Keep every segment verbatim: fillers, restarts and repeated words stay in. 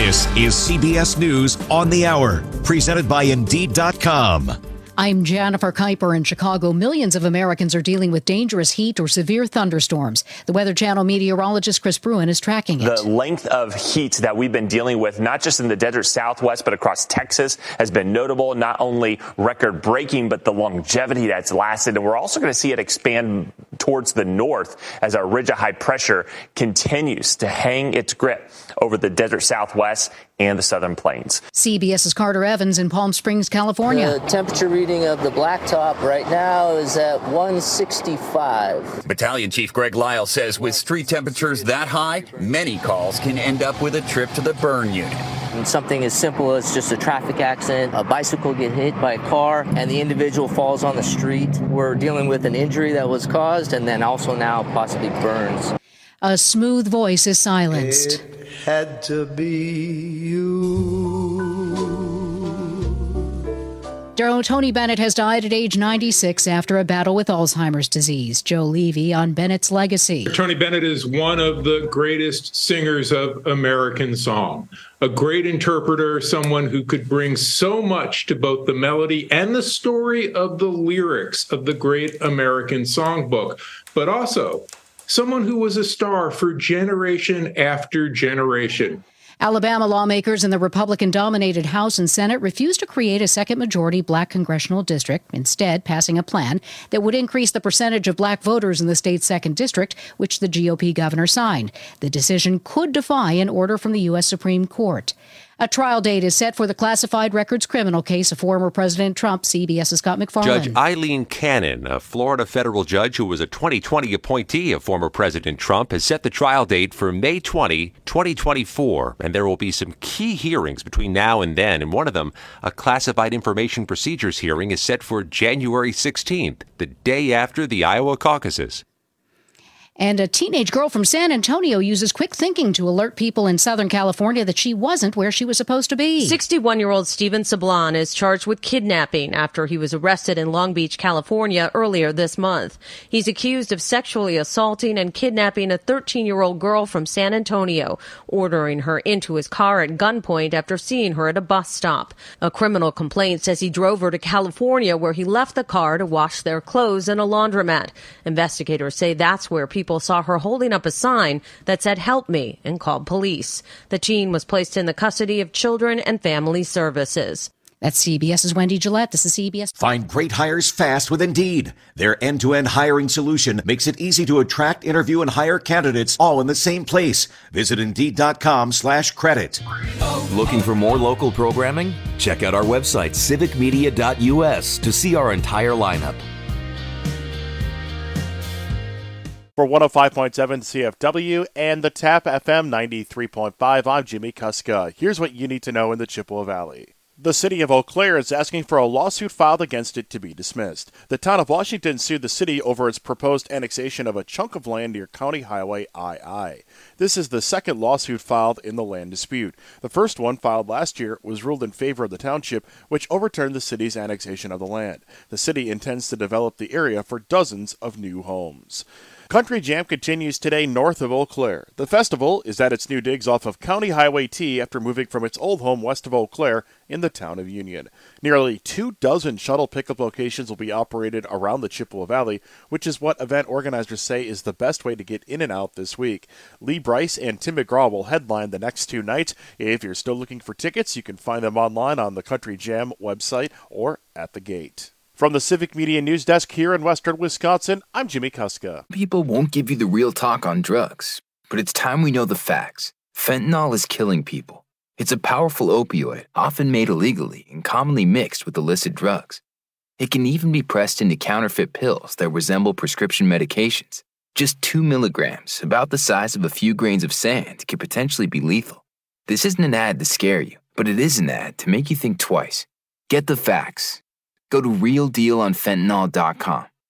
This is C B S News on the Hour, presented by Indeed dot com. I'm Jennifer Kuiper in Chicago. Millions of Americans are dealing with dangerous heat or severe thunderstorms. The Weather Channel meteorologist Chris Bruin is tracking it. The length of heat that we've been dealing with, not just in the desert Southwest, but across Texas, has been notable. Not only record-breaking, but the longevity that's lasted. And we're also going to see it expand towards the north as our ridge of high pressure continues to hang its grip over the desert Southwest and the southern plains. CBS's Carter Evans in Palm Springs, California. The temperature reading of the blacktop right now is at one sixty-five. Battalion Chief Greg Lyle says with street temperatures that high, many calls can end up with a trip to the burn unit. And something as simple as just a traffic accident, a bicycle get hit by a car, and the individual falls on the street. We're dealing with an injury that was caused and then also now possibly burns. A smooth voice is silenced. It had to be you. Tony Bennett has died at age ninety-six after a battle with Alzheimer's disease. Joe Levy on Bennett's legacy. Tony Bennett is one of the greatest singers of American song. A great interpreter, someone who could bring so much to both the melody and the story of the lyrics of the great American songbook, but also someone who was a star for generation after generation. Alabama lawmakers in the Republican-dominated House and Senate refused to create a second-majority black congressional district, instead passing a plan that would increase the percentage of black voters in the state's second district, which the G O P governor signed. The decision could defy an order from the U S Supreme Court. A trial date is set for the classified records criminal case of former President Trump. CBS's Scott McFarland. Judge Eileen Cannon, a Florida federal judge who was a twenty twenty appointee of former President Trump, has set the trial date for May twentieth, twenty twenty-four. And there will be some key hearings between now and then. And one of them, a classified information procedures hearing, is set for January sixteenth, the day after the Iowa caucuses. And a teenage girl from San Antonio uses quick thinking to alert people in Southern California that she wasn't where she was supposed to be. sixty-one-year-old Steven Sablon is charged with kidnapping after he was arrested in Long Beach, California earlier this month. He's accused of sexually assaulting and kidnapping a thirteen-year-old girl from San Antonio, ordering her into his car at gunpoint after seeing her at a bus stop. A criminal complaint says he drove her to California, where he left the car to wash their clothes in a laundromat. Investigators say that's where people People saw her holding up a sign that said, "Help me," and called police. The teen was placed in the custody of Children and Family Services. That's CBS's Wendy Gillette. This is C B S. Find great hires fast with Indeed. Their end-to-end hiring solution makes it easy to attract, interview, and hire candidates all in the same place. Visit Indeed.com slash credit. Looking for more local programming? Check out our website, civic media dot U S, to see our entire lineup. For one oh five point seven C F W and the Tap F M ninety-three point five, I'm Jimmy Kuska. Here's what you need to know in the Chippewa Valley. The city of Eau Claire is asking for a lawsuit filed against it to be dismissed. The town of Washington sued the city over its proposed annexation of a chunk of land near County Highway I I. This is the second lawsuit filed in the land dispute. The first one, filed last year, was ruled in favor of the township, which overturned the city's annexation of the land. The city intends to develop the area for dozens of new homes. Country Jam continues today north of Eau Claire. The festival is at its new digs off of County Highway T after moving from its old home west of Eau Claire in the town of Union. Nearly two dozen shuttle pickup locations will be operated around the Chippewa Valley, which is what event organizers say is the best way to get in and out this week. Lee Bryce and Tim McGraw will headline the next two nights. If you're still looking for tickets, you can find them online on the Country Jam website or at the gate. From the Civic Media News Desk here in Western Wisconsin, I'm Jimmy Kuska. People won't give you the real talk on drugs, but it's time we know the facts. Fentanyl is killing people. It's a powerful opioid, often made illegally and commonly mixed with illicit drugs. It can even be pressed into counterfeit pills that resemble prescription medications. Just two milligrams, about the size of a few grains of sand, could potentially be lethal. This isn't an ad to scare you, but it is an ad to make you think twice. Get the facts. Go to real deal on fentanyl dot com.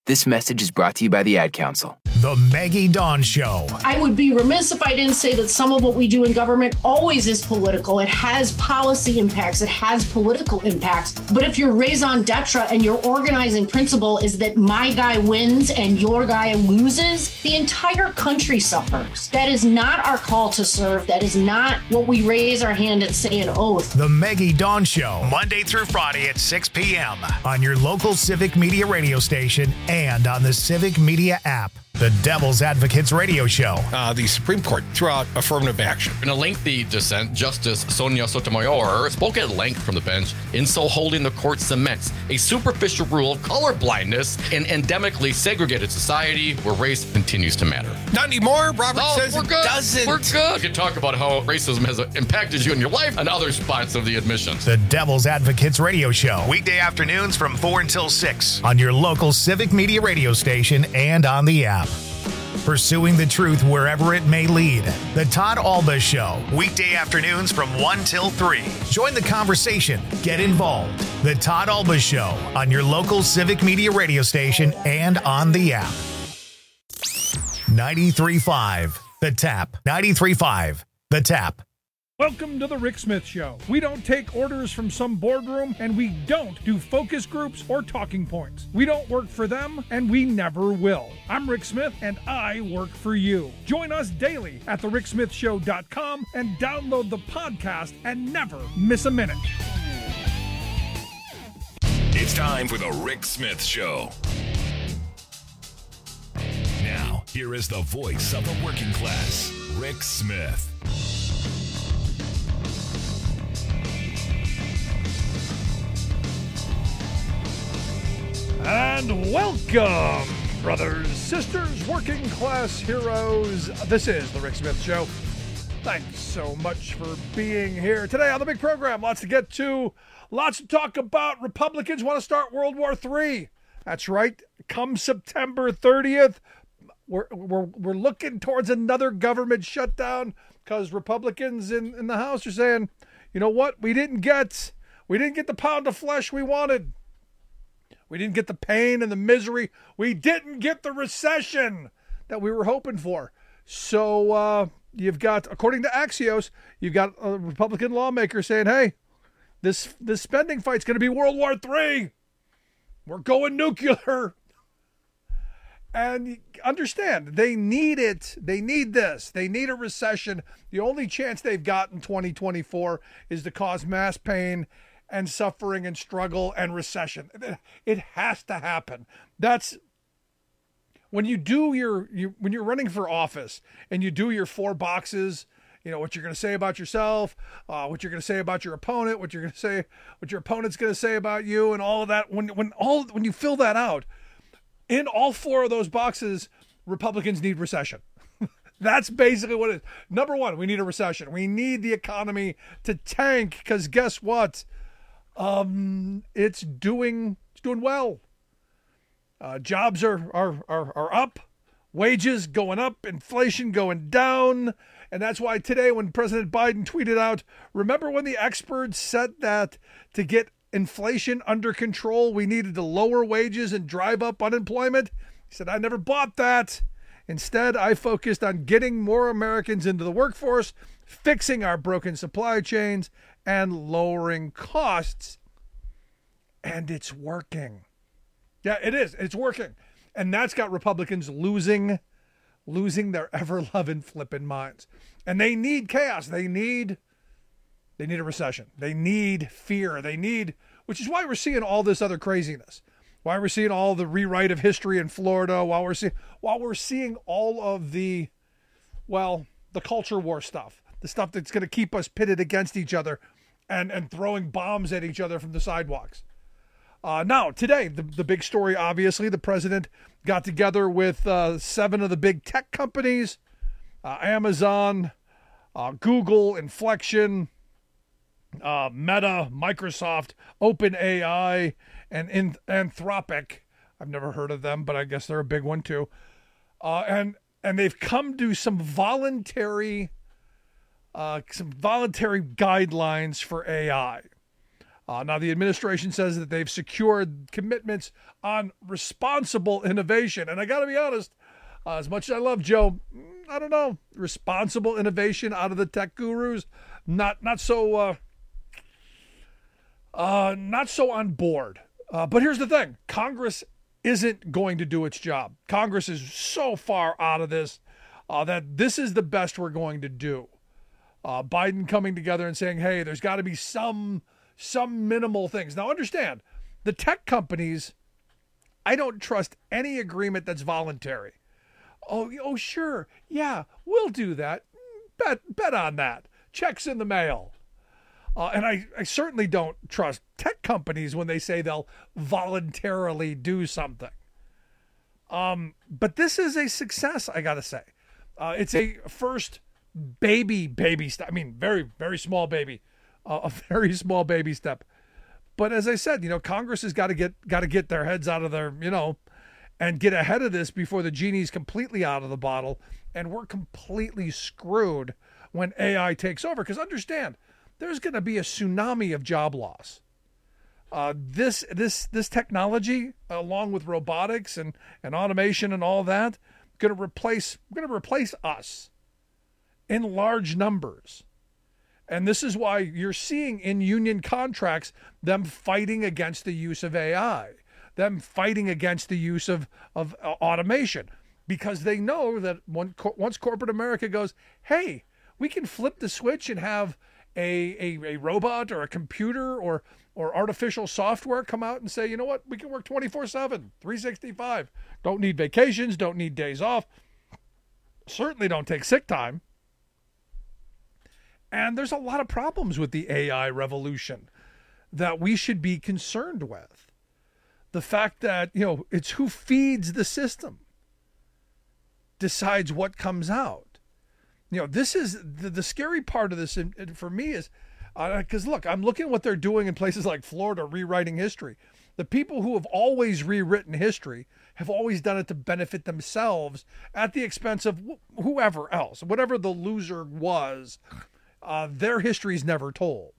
This message is brought to you by the Ad Council. The Maggie Dawn Show. I would be remiss if I didn't say that some of what we do in government always is political. It has policy impacts. It has political impacts. But if your raison d'etre and your organizing principle is that my guy wins and your guy loses, the entire country suffers. That is not our call to serve. That is not what we raise our hand and say an oath. The Maggie Dawn Show, Monday through Friday at six p.m. on your local Civic Media radio station and on the Civic Media app. The Devil's Advocates Radio Show. Uh, the Supreme Court threw out affirmative action. In a lengthy dissent, Justice Sonia Sotomayor spoke at length from the bench, in so holding the court cements a superficial rule of colorblindness in endemically segregated society where race continues to matter. Not anymore. Robert no, says we're it good. doesn't. We're good. You can talk about how racism has impacted you in your life and other spots of the admissions. The Devil's Advocates Radio Show. Weekday afternoons from four until six on your local Civic Media radio station and on the app. Pursuing the truth wherever it may lead. The Todd Alba Show. Weekday afternoons from one till three. Join the conversation. Get involved. The Todd Alba Show on your local Civic Media radio station and on the app. ninety-three point five The Tap. ninety-three point five The Tap. Welcome to the Rick Smith Show. We don't take orders from some boardroom, and we don't do focus groups or talking points. We don't work for them, and we never will. I'm Rick Smith, and I work for you. Join us daily at the rick smith show dot com and download the podcast and never miss a minute. It's time for the Rick Smith Show. Now, here is the voice of the working class, Rick Smith. And welcome, brothers, sisters, working class heroes. This is the Rick Smith Show. Thanks so much for being here today on the big program. Lots to get to, lots to talk about. Republicans want to start World War Three. That's right. Come September thirtieth, we're we're we're looking towards another government shutdown because Republicans in, in the House are saying, you know what, we didn't get we didn't get the pound of flesh we wanted. We didn't get the pain and the misery. We didn't get the recession that we were hoping for. So uh, you've got, according to Axios, you've got a Republican lawmaker saying, hey, this this spending fight's going to be World War Three. We're going nuclear. And understand, they need it. They need this. They need a recession. The only chance they've got in twenty twenty-four is to cause mass pain and suffering and struggle and recession. It has to happen. That's when you do your, you, when you're running for office and you do your four boxes, you know, what you're going to say about yourself, uh, what you're going to say about your opponent, what you're going to say, what your opponent's going to say about you and all of that. When, when all, when you fill that out in all four of those boxes, Republicans need recession. That's basically what it is. Number one, we need a recession. We need the economy to tank because guess what? Um, it's doing it's doing well. Uh, jobs are, are are are up, wages going up, inflation going down, and that's why today when President Biden tweeted out, remember when the experts said that to get inflation under control, we needed to lower wages and drive up unemployment? He said, I never bought that. Instead, I focused on getting more Americans into the workforce, fixing our broken supply chains, and lowering costs. And it's working. Yeah, it is. It's working. And that's got Republicans losing, losing their ever-loving flipping minds. And they need chaos. They need, they need a recession. They need fear. They need, which is why we're seeing all this other craziness. Why we're seeing all the rewrite of history in Florida. While we're seeing, while we're seeing all of the, well, the culture war stuff. The stuff that's going to keep us pitted against each other and, and throwing bombs at each other from the sidewalks. Uh, now, today, the, the big story, obviously, the president got together with uh, seven of the big tech companies, uh, Amazon, uh, Google, Inflection, uh, Meta, Microsoft, OpenAI, and in, Anthropic. I've never heard of them, but I guess they're a big one too. Uh, and and they've come to some voluntary, uh, some voluntary guidelines for A I. Uh, now, the administration says that they've secured commitments on responsible innovation. And I got to be honest, uh, as much as I love Joe, I don't know, responsible innovation out of the tech gurus, not not so uh, uh, not so on board. Uh, but here's the thing: Congress isn't going to do its job. Congress is so far out of this uh, that this is the best we're going to do. Uh, Biden coming together and saying, "Hey, there's got to be some." Some minimal things. Now, understand, the tech companies, I don't trust any agreement that's voluntary. Oh, oh, sure. Yeah, we'll do that. Bet, bet on that. Checks in the mail. Uh, and I, I certainly don't trust tech companies when they say they'll voluntarily do something. Um, but this is a success, I got to say. Uh, it's a first baby, baby step. I mean, very, very small baby. Uh, a very small baby step. But as I said, you know, Congress has got to get got to get their heads out of their, you know, and get ahead of this before the genie's completely out of the bottle and we're completely screwed when A I takes over. Because understand, there's going to be a tsunami of job loss. Uh, this this this technology, along with robotics and, and automation and all that, going to replace going to replace us in large numbers. And this is why you're seeing in union contracts them fighting against the use of A I, them fighting against the use of, of uh, automation, because they know that when, once corporate America goes, hey, we can flip the switch and have a, a, a robot or a computer or, or artificial software come out and say, you know what, we can work twenty-four seven, three sixty-five. Don't need vacations, don't need days off, certainly don't take sick time. And there's a lot of problems with the A I revolution that we should be concerned with. The fact that, you know, it's who feeds the system decides what comes out. You know, this is the, the scary part of this in, in, for me is, because uh, look, I'm looking at what they're doing in places like Florida, rewriting history. The people who have always rewritten history have always done it to benefit themselves at the expense of wh- whoever else, whatever the loser was. Uh, their history is never told.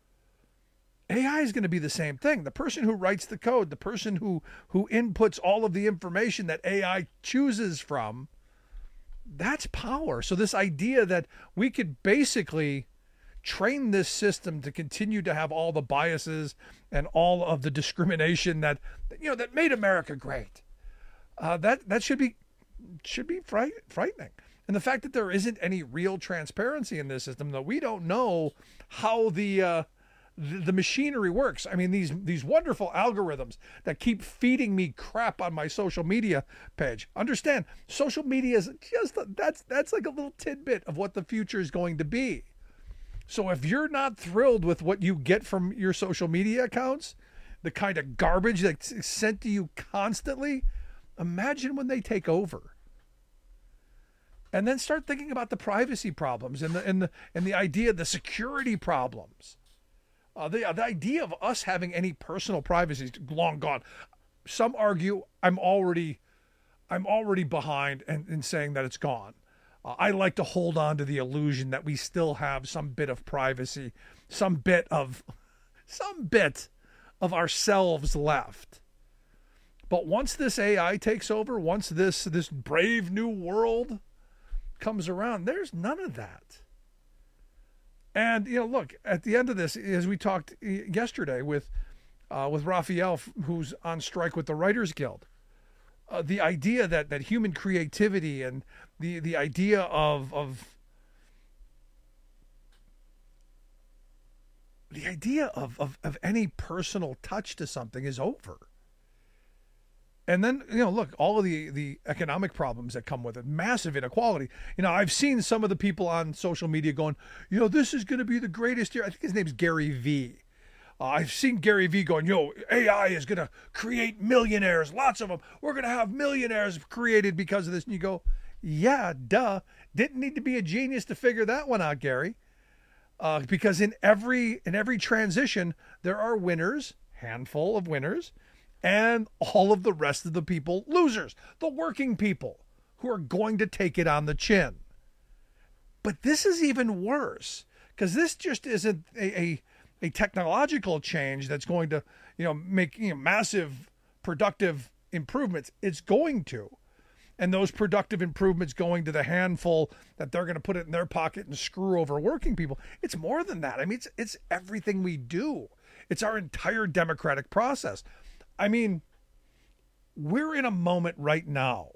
A I is going to be the same thing. The person who writes the code, the person who, who inputs all of the information that A I chooses from, that's power. So this idea that we could basically train this system to continue to have all the biases and all of the discrimination that, you know, that made America great, uh, that that should be should be fright, frightening. And the fact that there isn't any real transparency in this system, that we don't know how the, uh, the the machinery works. I mean, these these wonderful algorithms that keep feeding me crap on my social media page. Understand, social media is just a, that's that's like a little tidbit of what the future is going to be. So if you're not thrilled with what you get from your social media accounts, the kind of garbage that's sent to you constantly, imagine when they take over. And then start thinking about the privacy problems and the and the and the idea, the security problems. Uh, the the idea of us having any personal privacy is long gone. Some argue I'm already I'm already behind and in, in saying that it's gone. Uh, I like to hold on to the illusion that we still have some bit of privacy, some bit of some bit of ourselves left. But once this A I takes over, once this this brave new world comes around, there's none of that. And, you know, look, at the end of this, as we talked yesterday with uh, with Raphael, who's on strike with the Writers Guild, uh, the idea that that human creativity and the the idea of of the idea of of, of any personal touch to something is over. And then, you know, look, all of the, the economic problems that come with it, massive inequality. You know, I've seen some of the people on social media going, you know, this is going to be the greatest year. I think his name's Gary Vee. Uh, I've seen Gary Vee going, yo, A I is going to create millionaires, lots of them. We're going to have millionaires created because of this. And you go, yeah, duh. Didn't need to be a genius to figure that one out, Gary. Uh, because in every in every transition, there are winners, handful of winners, and all of the rest of the people, losers, the working people who are going to take it on the chin. But this is even worse, because this just isn't a, a a technological change that's going to, you know, make you know, massive productive improvements. It's going to. And those productive improvements going to the handful that they're going to put it in their pocket and screw over working people. It's more than that. I mean, it's it's everything we do. It's our entire democratic process. I mean, we're in a moment right now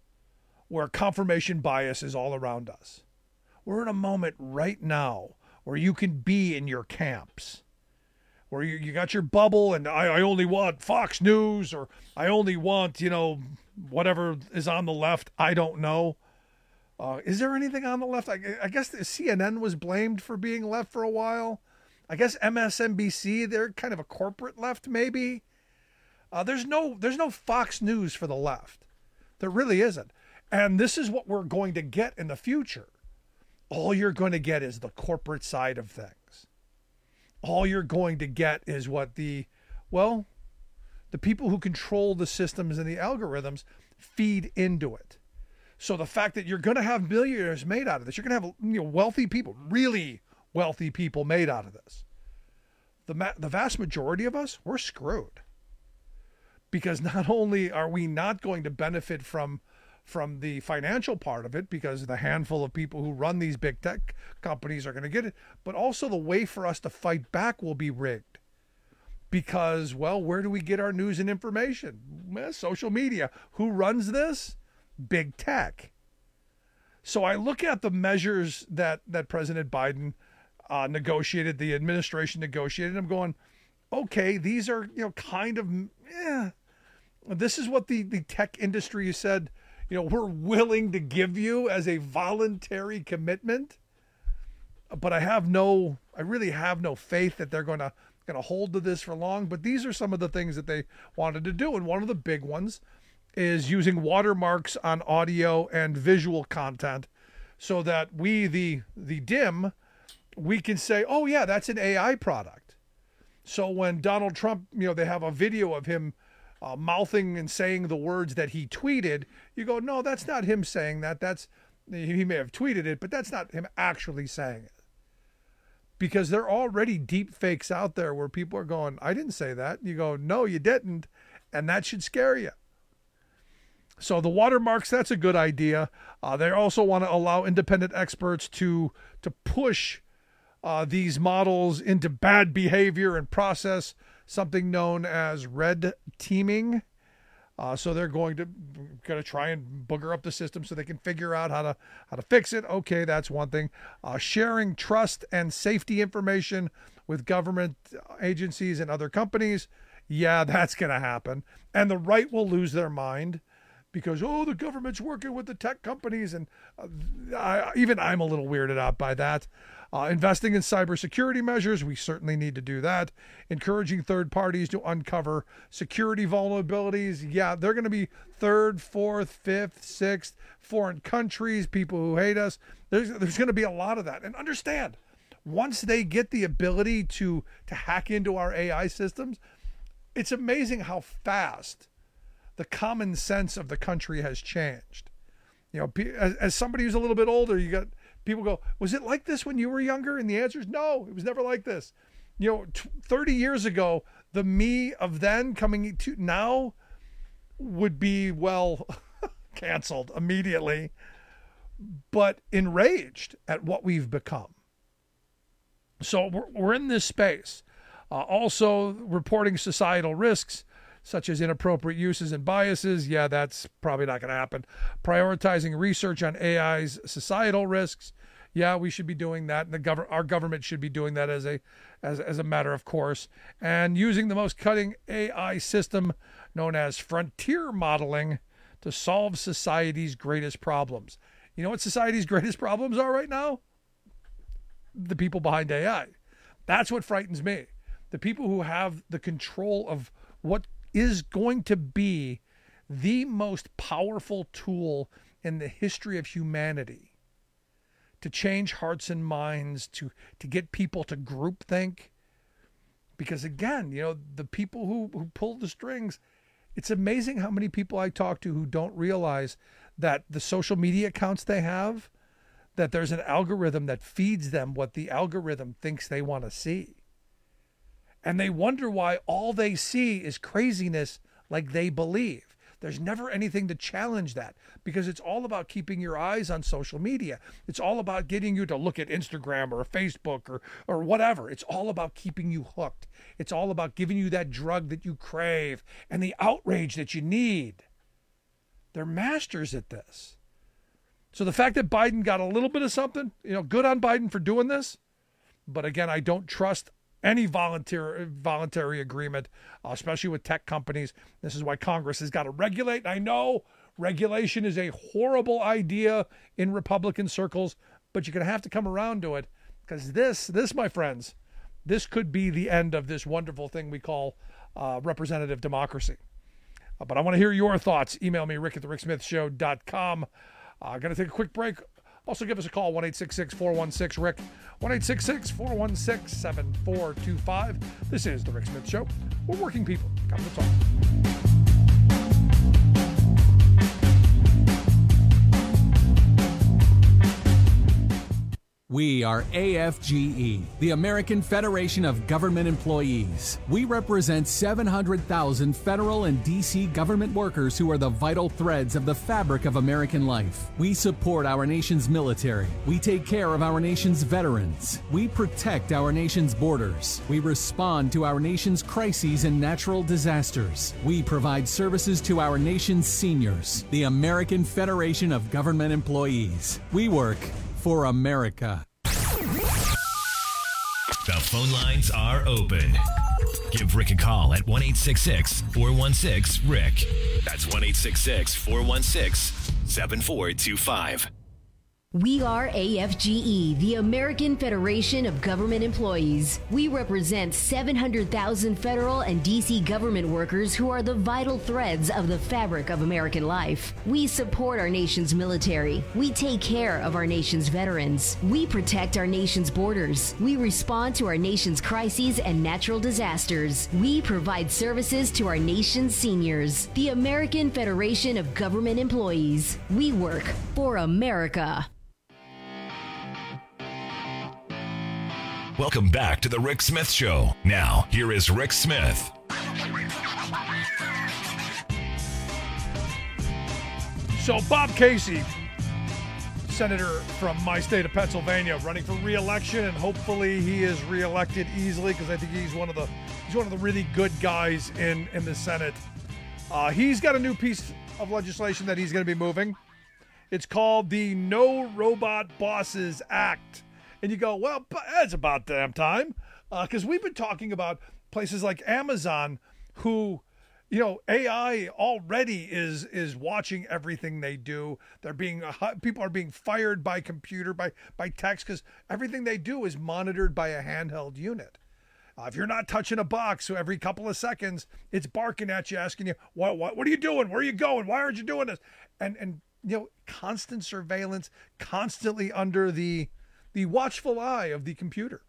where confirmation bias is all around us. We're in a moment right now where you can be in your camps, where you, you got your bubble and I, I only want Fox News, or I only want, you know, whatever is on the left. I don't know. Uh, is there anything on the left? I, I guess the C N N was blamed for being left for a while. I guess M S N B C, they're kind of a corporate left, maybe. Uh, there's no there's no Fox News for the left. There really isn't. And this is what we're going to get in the future. All you're going to get is the corporate side of things. All you're going to get is what the, well, the people who control the systems and the algorithms feed into it. So the fact that you're going to have millionaires made out of this, you're going to have you know, wealthy people, really wealthy people made out of this. The ma- the vast majority of us, we're screwed. Because not only are we not going to benefit from from the financial part of it, because the handful of people who run these big tech companies are going to get it, but also the way for us to fight back will be rigged. Because, well, where do we get our news and information? Well, social media. Who runs this? Big tech. So I look at the measures that, that President Biden uh, negotiated, the administration negotiated, and I'm going, okay, these are, you know, kind of, eh. This is what the, the tech industry said, you know, we're willing to give you as a voluntary commitment. But I have no, I really have no faith that they're going to going to hold to this for long. But these are some of the things that they wanted to do. And one of the big ones is using watermarks on audio and visual content so that we, the the D I M, we can say, oh, yeah, that's an A I product. So when Donald Trump, you know, they have a video of him uh, mouthing and saying the words that he tweeted, you go, no, that's not him saying that. That's, he may have tweeted it, but that's not him actually saying it. Because there are already deep fakes out there where people are going, I didn't say that. You go, no, you didn't. And that should scare you. So the watermarks, that's a good idea. Uh, they also want to allow independent experts to to push uh, these models into bad behavior and process something known as red teaming. Uh, so they're going to going to try and booger up the system so they can figure out how to how to fix it. Okay, that's one thing. Uh, sharing trust and safety information with government agencies and other companies. Yeah, that's going to happen. And the right will lose their mind because, oh, the government's working with the tech companies. And uh, I, even I'm a little weirded out by that. Uh, investing in cybersecurity measures, we certainly need to do that. Encouraging third parties to uncover security vulnerabilities. Yeah, they're going to be third, fourth, fifth, sixth, foreign countries, people who hate us. There's, there's going to be a lot of that. And understand, once they get the ability to, to hack into our A I systems, it's amazing how fast the common sense of the country has changed. You know, as, as somebody who's a little bit older, you got people go, was it like this when you were younger? And the answer is no, it was never like this. You know, t- thirty years ago, the me of then coming to now would be, well, canceled immediately, but enraged at what we've become. So we're, we're in this space. Uh, also, reporting societal risks, such as inappropriate uses and biases. Yeah, that's probably not going to happen. Prioritizing research on A I's societal risks. Yeah, we should be doing that. And the gov- our government should be doing that as a as, as a matter of course. And using the most cutting A I system known as frontier modeling to solve society's greatest problems. You know what society's greatest problems are right now? The people behind A I. That's what frightens me. The people who have the control of what is going to be the most powerful tool in the history of humanity to change hearts and minds, to, to get people to groupthink. Because again, you know, the people who, who pull the strings, it's amazing how many people I talk to who don't realize that the social media accounts they have, that there's an algorithm that feeds them what the algorithm thinks they want to see. And they wonder why all they see is craziness like they believe. There's never anything to challenge that because it's all about keeping your eyes on social media. It's all about getting you to look at Instagram or Facebook or, or whatever. It's all about keeping you hooked. It's all about giving you that drug that you crave and the outrage that you need. They're masters at this. So the fact that Biden got a little bit of something, you know, good on Biden for doing this. But again, I don't trust any voluntary voluntary agreement, uh, especially with tech companies. This is why Congress has got to regulate. And I know regulation is a horrible idea in Republican circles, but you're going to have to come around to it because this, this, my friends, this could be the end of this wonderful thing we call uh, representative democracy. Uh, but I want to hear your thoughts. Email me, rick at the rick smith show dot com. I'm uh, going to take a quick break. Also, give us a call, one eight six six, four one six, R I C K, one eight six six, four one six, seven four two five. This is The Rick Smith Show. We're working people. Come to talk. We are A F G E, the American Federation of Government Employees. We represent seven hundred thousand federal and D C government workers who are the vital threads of the fabric of American life. We support our nation's military. We take care of our nation's veterans. We protect our nation's borders. We respond to our nation's crises and natural disasters. We provide services to our nation's seniors. The American Federation of Government Employees. We work for America. The phone lines are open. Give Rick a call at one eight six six, four one six, R I C K. That's one eight six six, four one six, seven four two five. We are A F G E, the American Federation of Government Employees. We represent seven hundred thousand federal and D C government workers who are the vital threads of the fabric of American life. We support our nation's military. We take care of our nation's veterans. We protect our nation's borders. We respond to our nation's crises and natural disasters. We provide services to our nation's seniors. The American Federation of Government Employees. We work for America. Welcome back to the Rick Smith Show. Now, here is Rick Smith. So Bob Casey, senator from my state of Pennsylvania, running for re-election, and hopefully he is re-elected easily because I think he's one of the he's one of the really good guys in in the Senate. Uh, he's got a new piece of legislation that he's going to be moving. It's called the No Robot Bosses Act. And you go, well, it's about damn time, because uh, we've been talking about places like Amazon who, you know, A I already is is watching everything they do. They're being uh, people are being fired by computer, by by text, because everything they do is monitored by a handheld unit. Uh, if you're not touching a box, so every couple of seconds, it's barking at you, asking you, what what what are you doing? Where are you going? Why aren't you doing this? And and you know, constant surveillance, constantly under the the watchful eye of the computer.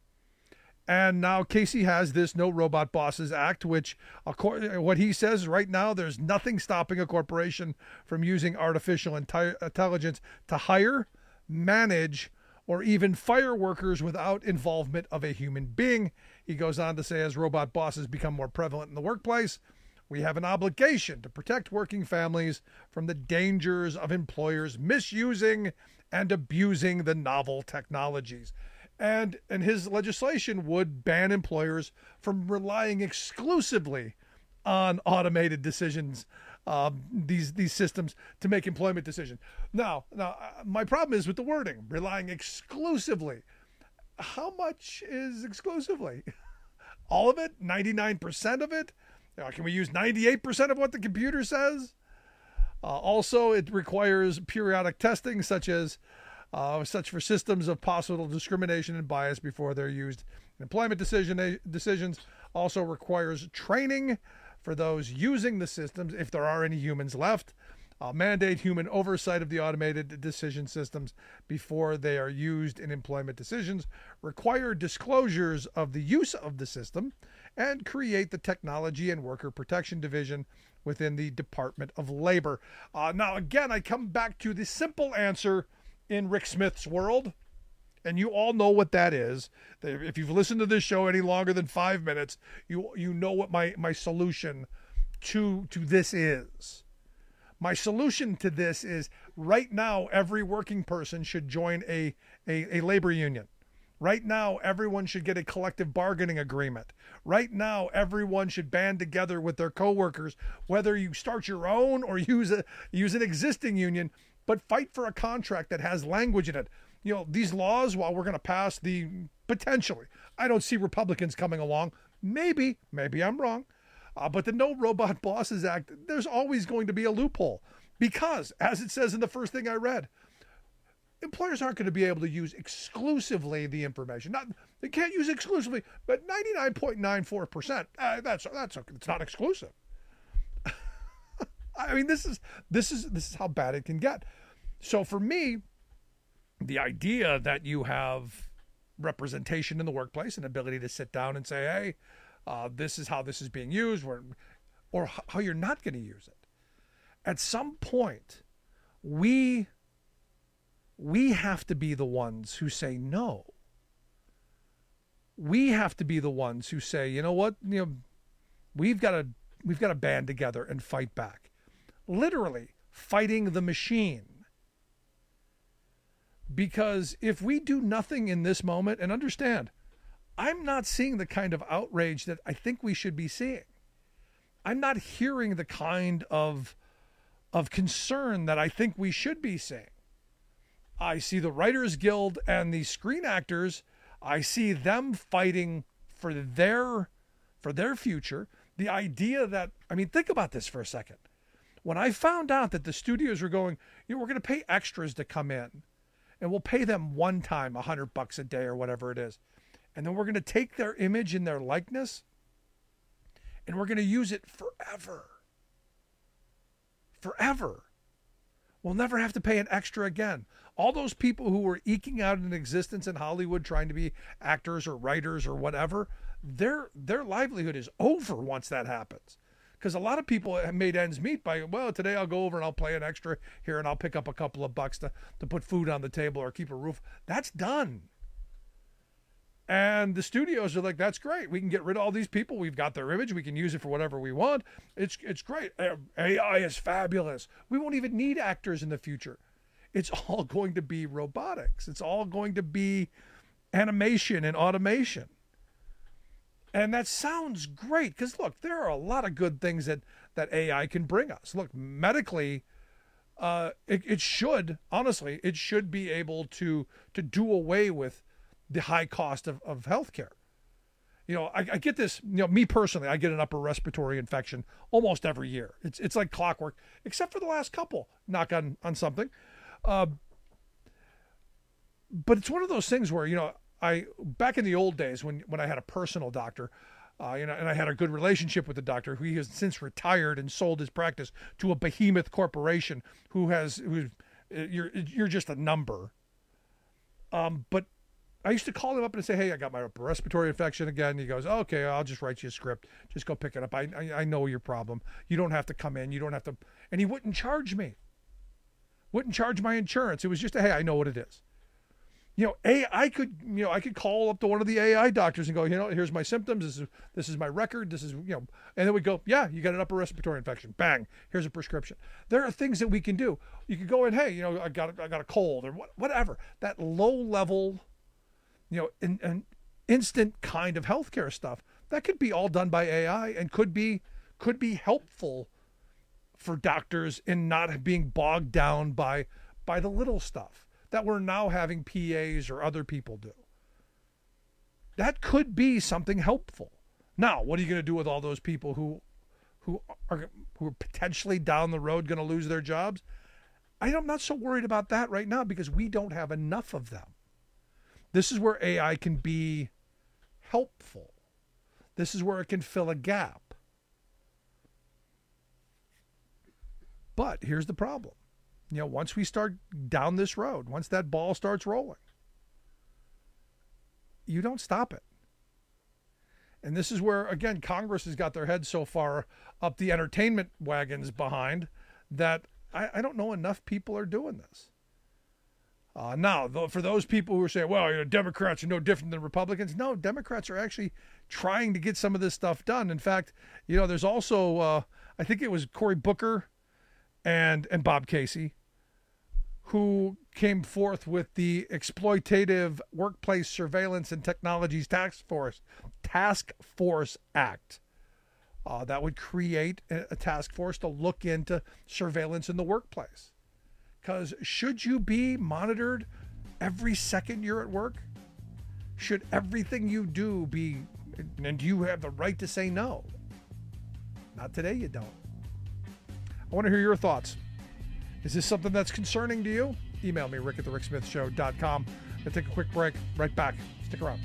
And now Casey has this No Robot Bosses Act, which, what he says right now, there's nothing stopping a corporation from using artificial intelligence to hire, manage, or even fire workers without involvement of a human being. He goes on to say, as robot bosses become more prevalent in the workplace, we have an obligation to protect working families from the dangers of employers misusing and abusing the novel technologies. And, and his legislation would ban employers from relying exclusively on automated decisions, um, these these systems to make employment decisions. Now, now uh, my problem is with the wording, relying exclusively. How much is exclusively? All of it? ninety-nine percent of it? You know, can we use ninety-eight percent of what the computer says? Uh, also, it requires periodic testing, such as uh, such for systems of possible discrimination and bias before they're used in employment decision decisions. Also requires training for those using the systems, if there are any humans left. Uh, mandate human oversight of the automated decision systems before they are used in employment decisions. Require disclosures of the use of the system, and create the Technology and Worker Protection Division within the Department of Labor. Uh, now, again, I come back to the simple answer in Rick Smith's world, And you all know what that is. If you've listened to this show any longer than five minutes, you you know what my, my solution to to this is. My solution to this is right now, every working person should join a, a, a labor union. Right now, everyone should get a collective bargaining agreement. Right now, everyone should band together with their coworkers, whether you start your own or use a use an existing union, but fight for a contract that has language in it. You know, these laws, while we're going to pass the, potentially, I don't see Republicans coming along. Maybe, maybe I'm wrong. Uh, but the No Robot Bosses Act, there's always going to be a loophole because, as it says in the first thing I read, employers aren't going to be able to use exclusively the information. Not they can't use exclusively, but ninety-nine point nine four percent. Uh, that's that's it's not exclusive. I mean, this is this is this is how bad it can get. So for me, the idea that you have representation in the workplace and ability to sit down and say, hey, uh, this is how this is being used, or, or how you're not going to use it. At some point, we we have to be the ones who say no. We have to be the ones who say, you know what, you know, we've got to we've got to band together and fight back. Literally fighting the machine. Because if we do nothing in this moment, and understand, I'm not seeing the kind of outrage that I think we should be seeing. I'm not hearing the kind of, of concern that I think we should be seeing. I see the Writers Guild and the Screen Actors. I see them fighting for their, for their future. The idea that, I mean, think about this for a second. When I found out that the studios were going, you know, we're going to pay extras to come in, and we'll pay them one time, a hundred bucks a day or whatever it is. And then we're going to take their image and their likeness and we're going to use it forever. Forever. We'll never have to pay an extra again. All those people who were eking out an existence in Hollywood trying to be actors or writers or whatever, their their livelihood is over once that happens. Because a lot of people have made ends meet by, well, today I'll go over and I'll play an extra here and I'll pick up a couple of bucks to, to put food on the table or keep a roof. That's done. And the studios are like, that's great. We can get rid of all these people. We've got their image. We can use it for whatever we want. It's it's great. A I is fabulous. We won't even need actors in the future. It's all going to be robotics. It's all going to be animation and automation. And that sounds great because, look, there are a lot of good things that, that A I can bring us. Look, medically, uh, it, it should, honestly, it should be able to to do away with the high cost of, of healthcare. You know, I, I get this, you know, me personally, I get an upper respiratory infection almost every year. It's it's like clockwork, except for the last couple, knock on, on something. Uh, but it's one of those things where, you know, I back in the old days when, when I had a personal doctor, uh, you know, and I had a good relationship with the doctor who he has since retired and sold his practice to a behemoth corporation who has who you're you're just a number. Um, but I used to call him up and say, "Hey, I got my upper respiratory infection again." He goes, oh, "Okay, I'll just write you a script. Just go pick it up. I, I I know your problem. You don't have to come in. You don't have to." And he wouldn't charge me. Wouldn't charge my insurance. It was just a, "Hey, I know what it is." You know, A I could, you know, I could call up to one of the A I doctors and go, you know, here's my symptoms. This is this is my record. This is, you know, and then we go, yeah, you got an upper respiratory infection. Bang, here's a prescription. There are things that we can do. You could go in, hey, you know, I got I got a cold or what, whatever. That low level, you know, in, in instant kind of healthcare stuff that could be all done by A I and could be could be helpful for doctors in not being bogged down by by the little stuff that we're now having P As or other people do. That could be something helpful. Now, what are you going to do with all those people who who are who are potentially down the road going to lose their jobs? I'm not so worried about that right now because we don't have enough of them. This is where A I can be helpful. This is where it can fill a gap. But here's the problem. You know, once we start down this road, once that ball starts rolling, you don't stop it. And this is where, again, Congress has got their heads so far up the entertainment wagons behind that I, I don't know enough people are doing this. Uh, now, though, for those people who are saying, well, you know, Democrats are no different than Republicans, no, Democrats are actually trying to get some of this stuff done. In fact, you know, there's also, uh, I think it was Cory Booker and and Bob Casey who came forth with the Exploitative Workplace Surveillance and Technologies Task Force Task Force Act. Uh, that would create a, a task force to look into surveillance in the workplace. Because should you be monitored every second you're at work? Should everything you do be, and do you have the right to say no? Not today, you don't. I want to hear your thoughts. Is this something that's concerning to you? Email me, rick at the rick smith show dot com. I'm going to take a quick break. Right back. Stick around.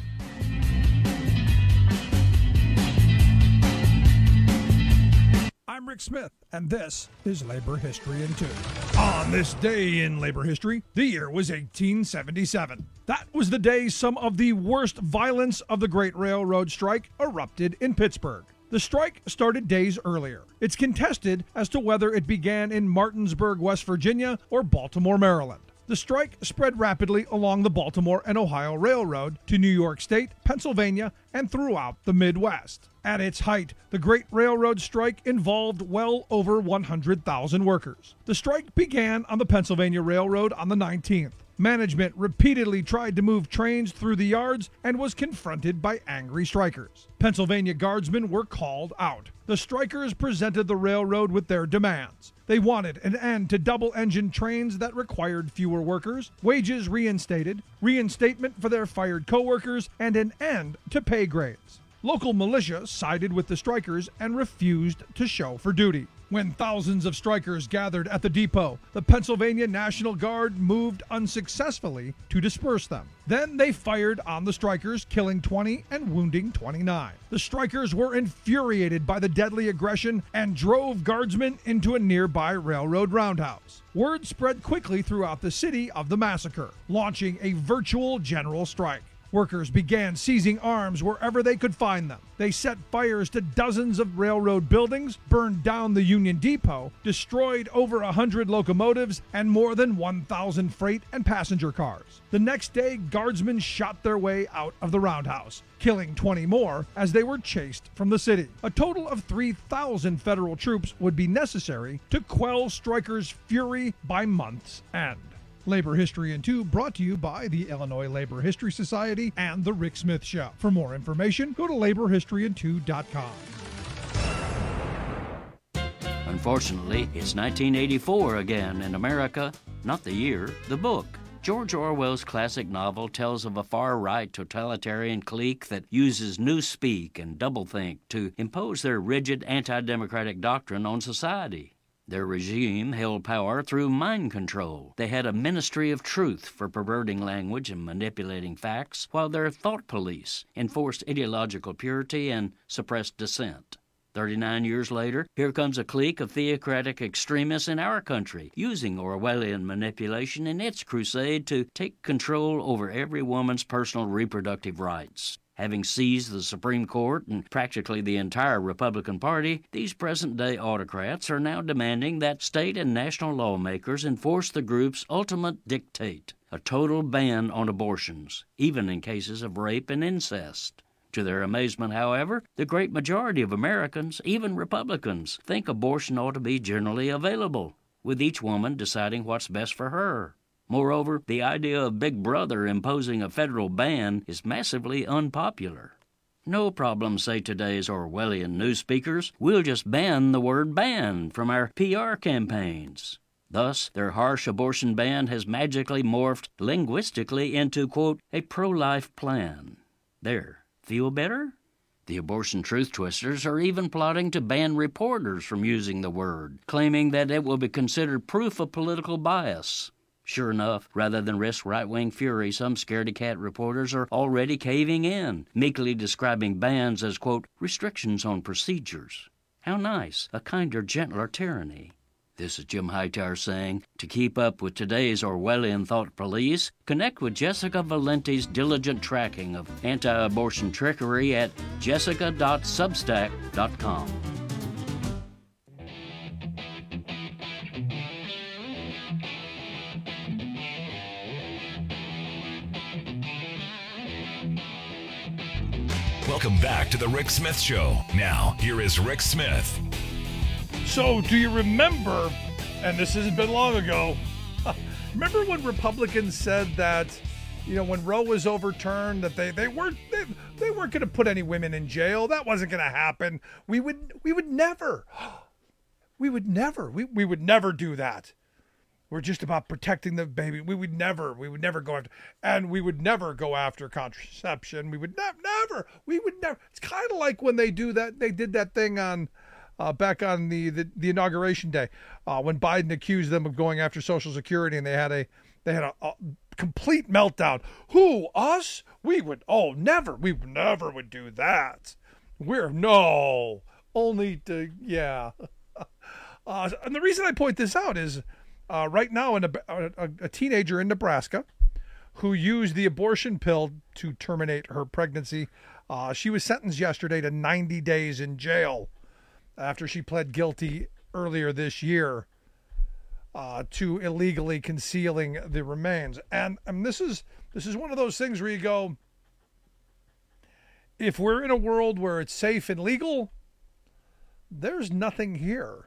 I'm Rick Smith, and this is Labor History in Two. On this day in labor history, the year was eighteen seventy-seven. That was the day some of the worst violence of the Great Railroad Strike erupted in Pittsburgh. The strike started days earlier. It's contested as to whether it began in Martinsburg, West Virginia, or Baltimore, Maryland. The strike spread rapidly along the Baltimore and Ohio Railroad to New York State, Pennsylvania, and throughout the Midwest. At its height, the Great Railroad Strike involved well over one hundred thousand workers. The strike began on the Pennsylvania Railroad on the nineteenth. Management repeatedly tried to move trains through the yards and was confronted by angry strikers. Pennsylvania guardsmen were called out. The strikers presented the railroad with their demands. They wanted an end to double-engine trains that required fewer workers, wages reinstated, reinstatement for their fired co-workers, and an end to pay grades. Local militia sided with the strikers and refused to show for duty. When thousands of strikers gathered at the depot, the Pennsylvania National Guard moved unsuccessfully to disperse them. Then they fired on the strikers, killing twenty and wounding twenty-nine. The strikers were infuriated by the deadly aggression and drove guardsmen into a nearby railroad roundhouse. Word spread quickly throughout the city of the massacre, launching a virtual general strike. Workers began seizing arms wherever they could find them. They set fires to dozens of railroad buildings, burned down the Union Depot, destroyed over one hundred locomotives, and more than one thousand freight and passenger cars. The next day, guardsmen shot their way out of the roundhouse, killing twenty more as they were chased from the city. A total of three thousand federal troops would be necessary to quell strikers' fury by month's end. Labor History in Two brought to you by the Illinois Labor History Society and The Rick Smith Show. For more information, go to labor history in two dot com. Unfortunately, it's nineteen eighty-four again in America, not the year, the book. George Orwell's classic novel tells of a far-right totalitarian clique that uses newspeak and doublethink to impose their rigid anti-democratic doctrine on society. Their regime held power through mind control. They had a ministry of truth for perverting language and manipulating facts, while their thought police enforced ideological purity and suppressed dissent. Thirty-nine years later, here comes a clique of theocratic extremists in our country, using Orwellian manipulation in its crusade to take control over every woman's personal reproductive rights. Having seized the Supreme Court and practically the entire Republican Party, these present-day autocrats are now demanding that state and national lawmakers enforce the group's ultimate dictate, a total ban on abortions, even in cases of rape and incest. To their amazement, however, the great majority of Americans, even Republicans, think abortion ought to be generally available, with each woman deciding what's best for her. Moreover, the idea of Big Brother imposing a federal ban is massively unpopular. No problem, say today's Orwellian newspeakers. We'll just ban the word ban from our P R campaigns. Thus, their harsh abortion ban has magically morphed linguistically into, quote, a pro-life plan. There. Feel better? The abortion truth twisters are even plotting to ban reporters from using the word, claiming that it will be considered proof of political bias. Sure enough, rather than risk right-wing fury, some scaredy-cat reporters are already caving in, meekly describing bans as, quote, restrictions on procedures. How nice, a kinder, gentler tyranny. This is Jim Hightower saying, to keep up with today's Orwellian thought police, connect with Jessica Valenti's diligent tracking of anti-abortion trickery at jessica dot substack dot com. Welcome back to the Rick Smith Show. Now, here is Rick Smith. So, do you remember, and this hasn't been long ago, remember when Republicans said that, you know, when Roe was overturned, that they, they weren't they, they weren't going to put any women in jail? That wasn't going to happen. We would we would never, we would never, we, we would never do that. We're just about protecting the baby. We would never, we would never go after, and we would never go after contraception. We would never, never, we would never. It's kind of like when they do that, they did that thing on, uh, back on the, the, the inauguration day, uh, when Biden accused them of going after Social Security, and they had a, they had a, a complete meltdown. Who, us? We would, oh, never, we never would do that. We're, no, only to, yeah. Uh, and the reason I point this out is, Uh, right now, in a, a, a teenager in Nebraska who used the abortion pill to terminate her pregnancy, uh, she was sentenced yesterday to ninety days in jail after she pled guilty earlier this year uh, to illegally concealing the remains. And, and this is this is one of those things where you go, if we're in a world where it's safe and legal, there's nothing here.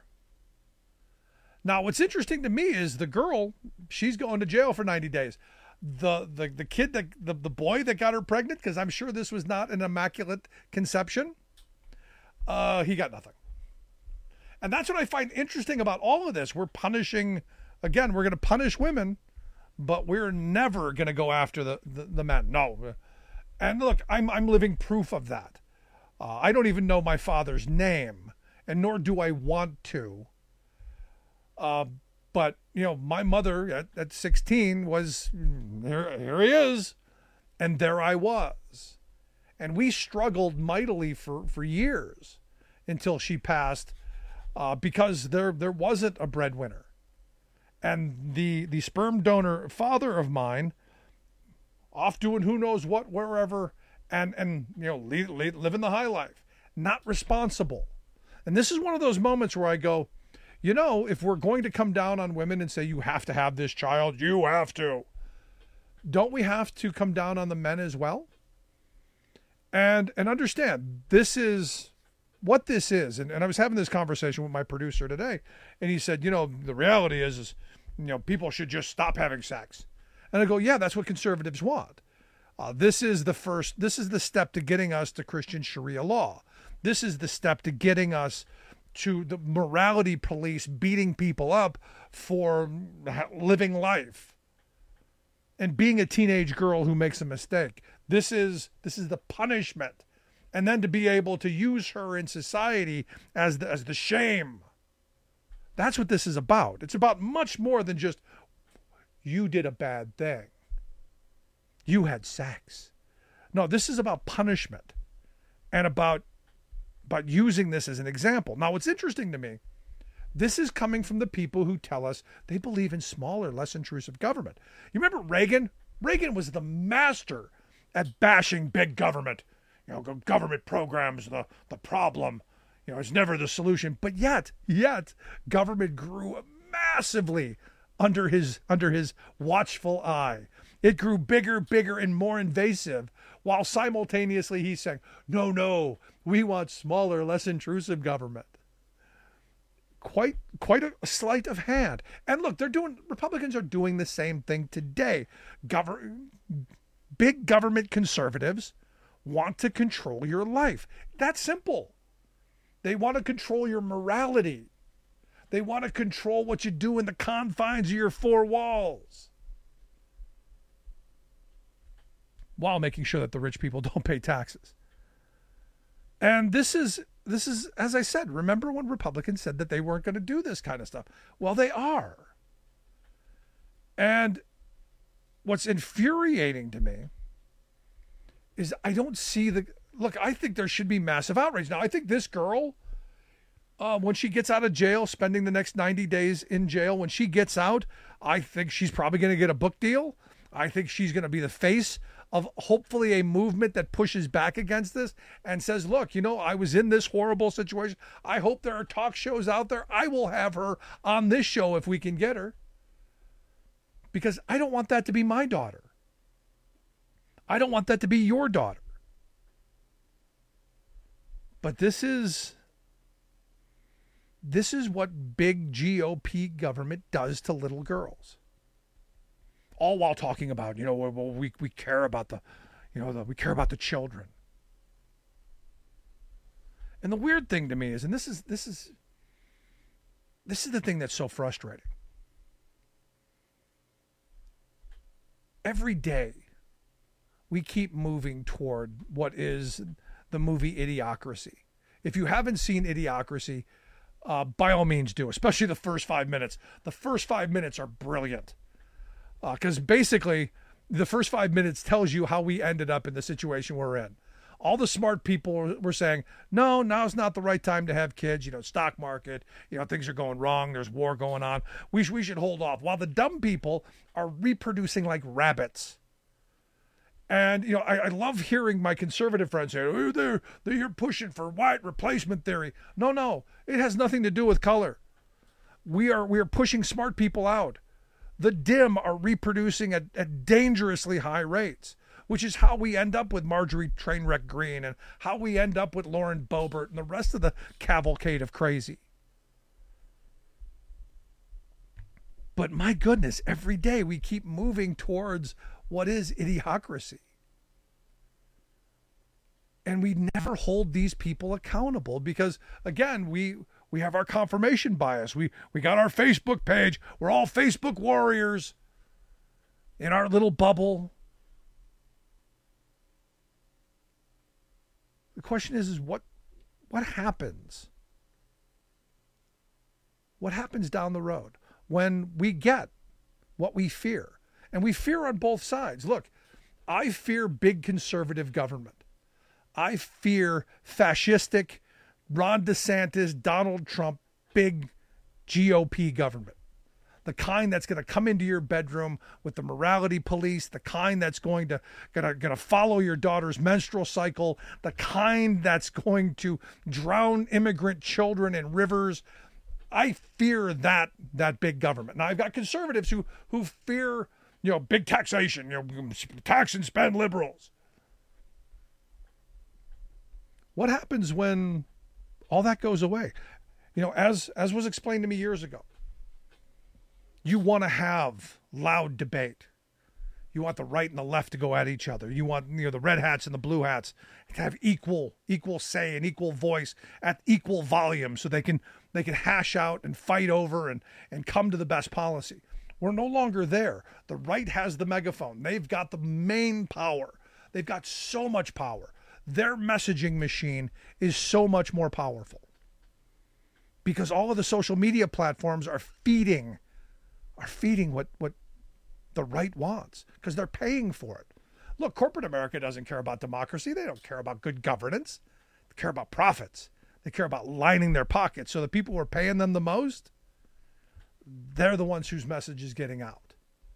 Now, what's interesting to me is the girl, she's going to jail for ninety days. The the the kid, that the, the boy that got her pregnant, because I'm sure this was not an immaculate conception, uh, he got nothing. And that's what I find interesting about all of this. We're punishing, again, we're going to punish women, but we're never going to go after the, the, the men. No. And look, I'm, I'm living proof of that. Uh, I don't even know my father's name, and nor do I want to. Uh, but, you know, my mother at, at sixteen was, here, here he is. And there I was. And we struggled mightily for, for years until she passed uh, because there there wasn't a breadwinner. And the, the sperm donor father of mine, off doing who knows what, wherever, and, and you know, li- li- living the high life, not responsible. And this is one of those moments where I go, you know, if we're going to come down on women and say, you have to have this child, you have to, don't we have to come down on the men as well? And and understand, this is what this is. And, and I was having this conversation with my producer today, and he said, you know, the reality is, is, you know, people should just stop having sex. And I go, yeah, that's what conservatives want. Uh, this is the first, this is the step to getting us to Christian Sharia law. This is the step to getting us to the morality police beating people up for living life and being a teenage girl who makes a mistake. This is this is the punishment. And then to be able to use her in society as the, as the shame. That's what this is about. It's about much more than just, you did a bad thing. You had sex. No, this is about punishment and about But using this as an example. Now, what's interesting to me, this is coming from the people who tell us they believe in smaller, less intrusive government. You remember Reagan? Reagan was the master at bashing big government. You know, government programs, the, the problem. You know, it's never the solution. But yet, yet, government grew massively under his under his watchful eye. It grew bigger, bigger, and more invasive, while simultaneously he's saying, no, no, we want smaller, less intrusive government. Quite quite a sleight of hand. And look, they're doing Republicans are doing the same thing today. Gover- big government conservatives want to control your life. That's simple. They want to control your morality. They want to control what you do in the confines of your four walls, while making sure that the rich people don't pay taxes. And this is, this is, as I said, remember when Republicans said that they weren't going to do this kind of stuff? Well, they are. And what's infuriating to me is I don't see the, look, I think there should be massive outrage. Now, I think this girl, uh, when she gets out of jail, spending the next ninety days in jail, when she gets out, I think she's probably going to get a book deal. I think she's going to be the face of hopefully a movement that pushes back against this and says, look, you know, I was in this horrible situation. I hope there are talk shows out there. I will have her on this show if we can get her. Because I don't want that to be my daughter. I don't want that to be your daughter. But this is this is what big G O P government does to little girls. All while talking about, you know, well, we we care about the, you know, the, we care about the children. And the weird thing to me is, and this is this is this is the thing that's so frustrating. Every day, we keep moving toward what is the movie Idiocracy. If you haven't seen Idiocracy, uh, by all means do, especially the first five minutes. The first five minutes are brilliant. Because uh, basically, the first five minutes tells you how we ended up in the situation we're in. All the smart people were saying, no, now's not the right time to have kids. You know, stock market, you know, things are going wrong. There's war going on. We, sh- we should hold off. While the dumb people are reproducing like rabbits. And, you know, I, I love hearing my conservative friends say, oh, they're, they're you're pushing for white replacement theory. No, no, it has nothing to do with color. We are we are pushing smart people out. The dim are reproducing at, at dangerously high rates, which is how we end up with Marjorie Trainwreck Green and how we end up with Lauren Boebert and the rest of the cavalcade of crazy. But my goodness, every day we keep moving towards what is idiocracy. And we never hold these people accountable because, again, we we have our confirmation bias. We we got our Facebook page. We're all Facebook warriors in our little bubble. The question is, is what what happens? What happens down the road when we get what we fear? And we fear on both sides. Look, I fear big conservative government. I fear fascistic Ron DeSantis, Donald Trump, big G O P government. The kind that's going to come into your bedroom with the morality police, the kind that's going to going to, going to follow your daughter's menstrual cycle, the kind that's going to drown immigrant children in rivers. I fear that that big government. Now I've got conservatives who who fear, you know, big taxation, you know, tax and spend liberals. What happens when all that goes away? You know, as as was explained to me years ago, you want to have loud debate. You want the right and the left to go at each other. You want, you know, the red hats and the blue hats to have equal equal say and equal voice at equal volume, so they can they can hash out and fight over and and come to the best policy. We're no longer there. The right has the megaphone. They've got the main power. They've got so much power. Their messaging machine is so much more powerful because all of the social media platforms are feeding, are feeding what, what the right wants because they're paying for it. Look, corporate America doesn't care about democracy. They don't care about good governance. They care about profits. They care about lining their pockets. So the people who are paying them the most, they're the ones whose message is getting out.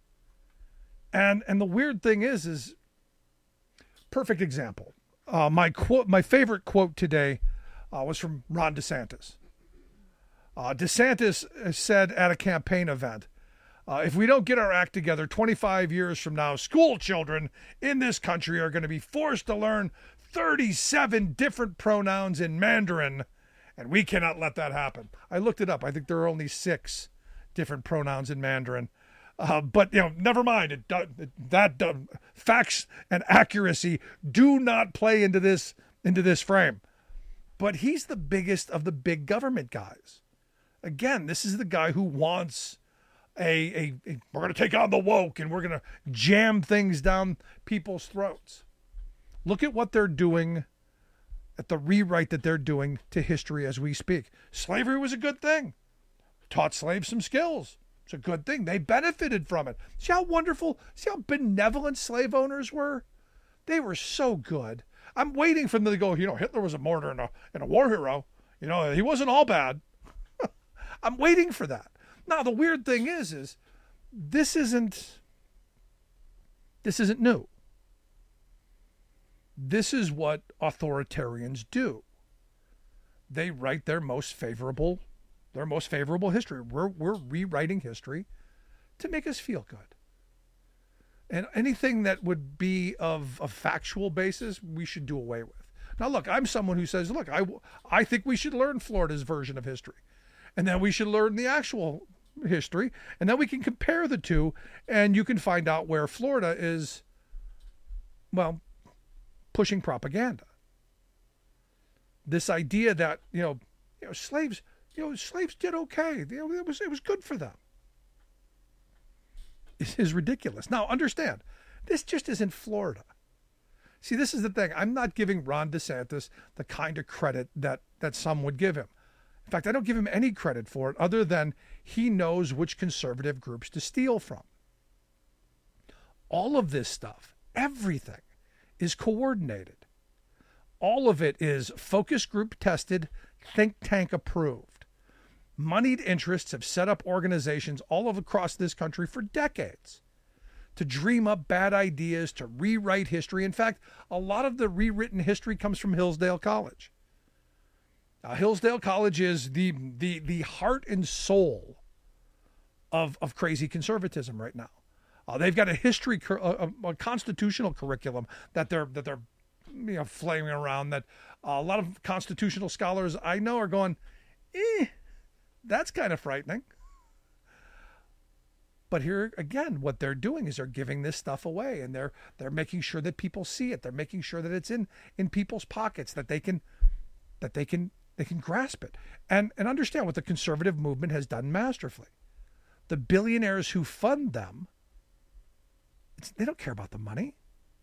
And and the weird thing is, is perfect example. Uh, my quote, my favorite quote today uh, was from Ron DeSantis. Uh, DeSantis said at a campaign event, uh, if we don't get our act together twenty-five years from now, school children in this country are going to be forced to learn thirty-seven different pronouns in Mandarin, and we cannot let that happen. I looked it up. I think there are only six different pronouns in Mandarin. Uh, but, you know, never mind. It, it, that uh, facts and accuracy do not play into this into this frame. But he's the biggest of the big government guys. Again, this is the guy who wants a, a, a we're going to take on the woke and we're going to jam things down people's throats. Look at what they're doing, at the rewrite that they're doing to history as we speak. Slavery was a good thing. Taught slaves some skills. It's a good thing. They benefited from it. See how wonderful, see how benevolent slave owners were? They were so good. I'm waiting for them to go, you know, Hitler was a martyr and a, and a war hero. You know, he wasn't all bad. I'm waiting for that. Now, the weird thing is, is this isn't, this isn't new. This is what authoritarians do. They write their most favorable Their most favorable history. We're we're rewriting history to make us feel good. And anything that would be of a factual basis, we should do away with. Now, look, I'm someone who says, look, I, I think we should learn Florida's version of history. And then we should learn the actual history. And then we can compare the two. And you can find out where Florida is, well, pushing propaganda. This idea that, you know, you know, slaves, you know, slaves did okay. You know, it was, it was good for them. It is ridiculous. Now, understand, this just isn't Florida. See, this is the thing. I'm not giving Ron DeSantis the kind of credit that, that some would give him. In fact, I don't give him any credit for it other than he knows which conservative groups to steal from. All of this stuff, everything, is coordinated. All of it is focus group tested, think tank approved. Moneyed interests have set up organizations all over across this country for decades to dream up bad ideas, to rewrite history. In fact, a lot of the rewritten history comes from Hillsdale College. Uh, Hillsdale College is the, the, the heart and soul of, of crazy conservatism right now. Uh, they've got a history, cur- a, a constitutional curriculum that they're that they're you know flaming around. That uh, a lot of constitutional scholars I know are going, eh, that's kind of frightening. But here again, what they're doing is they're giving this stuff away, and they're they're making sure that people see it. They're making sure that it's in in people's pockets, that they can that they can they can grasp it and and understand what the conservative movement has done masterfully. The billionaires who fund them, it's, they don't care about the money.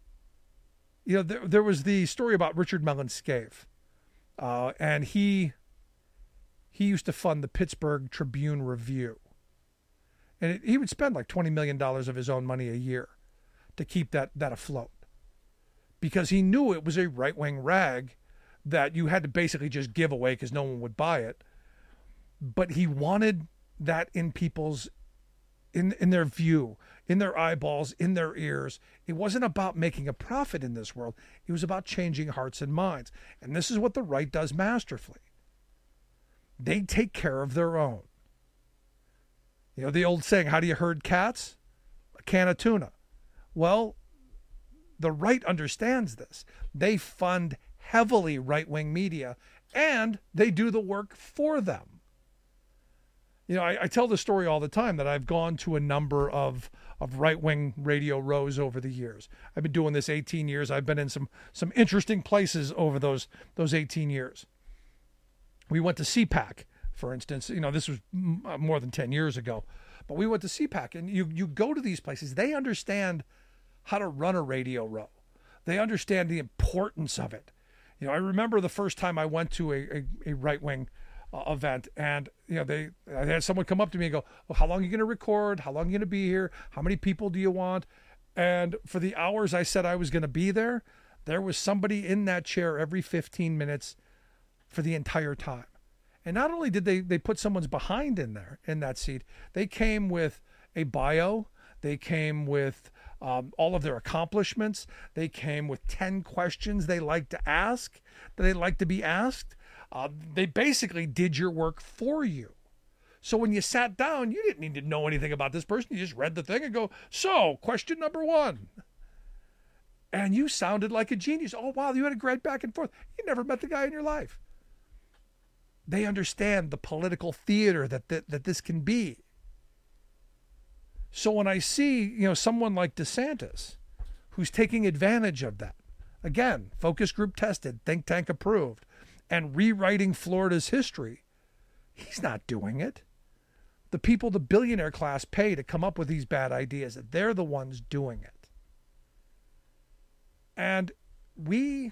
You know, there, there was the story about Richard Mellon Scaife, uh, and he he used to fund the Pittsburgh Tribune Review. And it, he would spend like twenty million dollars of his own money a year to keep that, that afloat. Because he knew it was a right-wing rag that you had to basically just give away because no one would buy it. But he wanted that in people's, in, in their view, in their eyeballs, in their ears. It wasn't about making a profit in this world. It was about changing hearts and minds. And this is what the right does masterfully. They take care of their own. You know, the old saying, how do you herd cats? A can of tuna. Well, the right understands this. They fund heavily right-wing media, and they do the work for them. You know, I, I tell the story all the time that I've gone to a number of, of right-wing radio rows over the years. I've been doing this eighteen years. I've been in some some interesting places over those those eighteen years. We went to C PAC, for instance. You know, this was more than ten years ago. But we went to C PAC, and you, you go to these places. They understand how to run a radio row. They understand the importance of it. You know, I remember the first time I went to a, a, a right-wing uh, event, and, you know, they I had someone come up to me and go, well, how long are you going to record? How long are you going to be here? How many people do you want? And for the hours I said I was going to be there, there was somebody in that chair every fifteen minutes for the entire time. And not only did they, they put someone's behind in there, in that seat, they came with a bio, they came with um, all of their accomplishments, they came with ten questions they like to ask, that they like to be asked. Uh, they basically did your work for you. So when you sat down, you didn't need to know anything about this person. You just read the thing and go, so, question number one. And you sounded like a genius. Oh, wow, you had a great back and forth. You never met the guy in your life. They understand the political theater that, that that this can be. So when I see, you know, someone like DeSantis who's taking advantage of that, again, focus group tested, think tank approved, and rewriting Florida's history, he's not doing it. The people the billionaire class pay to come up with these bad ideas, they're the ones doing it. And we...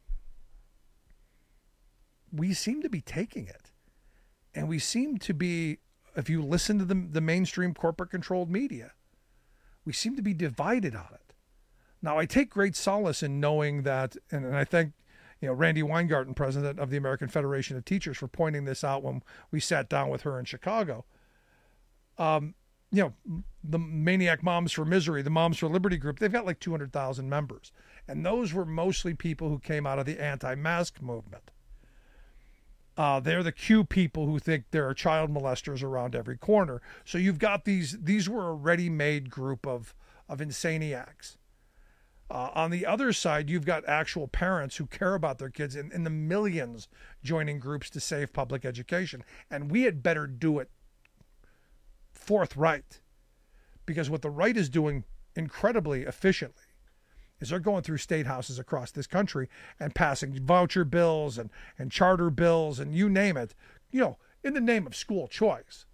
we seem to be taking it. And we seem to be, if you listen to the, the mainstream corporate-controlled media, we seem to be divided on it. Now, I take great solace in knowing that, and, and I thank you know, Randy Weingarten, president of the American Federation of Teachers, for pointing this out when we sat down with her in Chicago. Um, you know, the Maniac Moms for Misery, the Moms for Liberty group, they've got like two hundred thousand members. And those were mostly people who came out of the anti-mask movement. Uh, they're the Q people who think there are child molesters around every corner. So you've got these, these were a ready-made group of, of insaniacs. Uh, on the other side, you've got actual parents who care about their kids in, in the millions joining groups to save public education. And we had better do it forthright, because what the right is doing incredibly efficiently is they're going through state houses across this country and passing voucher bills and, and charter bills and you name it, you know, in the name of school choice,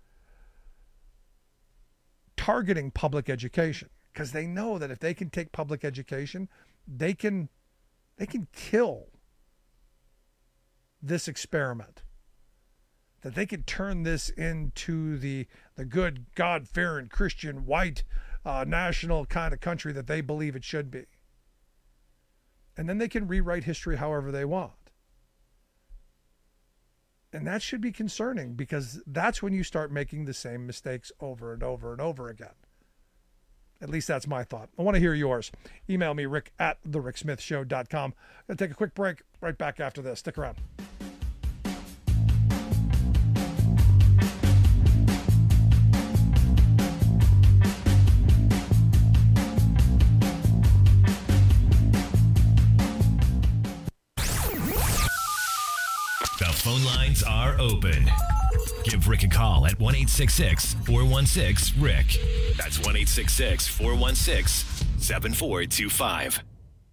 targeting public education, because they know that if they can take public education, they can they can kill this experiment, that they can turn this into the the good, God-fearing, Christian, white, uh, national kind of country that they believe it should be. And then they can rewrite history however they want. And that should be concerning, because that's when you start making the same mistakes over and over and over again. At least that's my thought. I want to hear yours. Email me, rick at the rick smith show dot com. I'm going to take a quick break. Right back after this. Stick around. Phone lines are open. Give Rick a call at one eight six six, four one six, Rick. That's one eight six six, four one six, seven four two five.